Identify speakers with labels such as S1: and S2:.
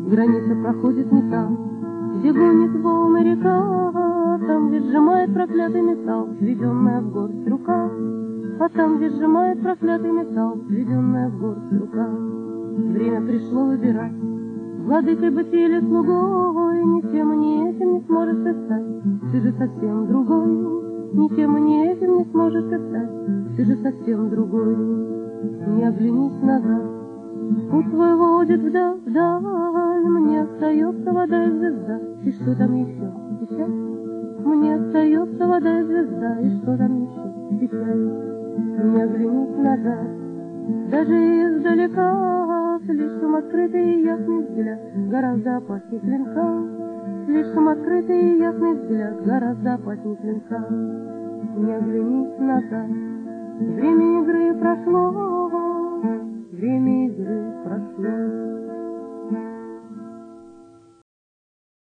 S1: Граница проходит не там, где гонит волны река, там, где сжимает проклятый металл, сведенная в горсть рука. А там, где сжимает проклятый металл, сведенная в горсть рука. Время пришло выбирать, владыкой быть или слугой. Ни тем и ни этим не сможешь ты стать, ты же совсем другой. Ни тем и ни этим не сможешь ты стать, ты же совсем другой. Не оглянись назад, путь твой водит вдаль, вдаль. Мне остается вода и звезда, и что там еще? Печаль? Мне остается вода и звезда, и что там еще? Печаль. Не оглянись назад, даже издалека. Слишком открытый и ясный взгляд гораздо опаснее клинка. Слишком открытый и ясный взгляд гораздо опаснее клинка. Не оглянись назад, время игры прошло, время игры прошло.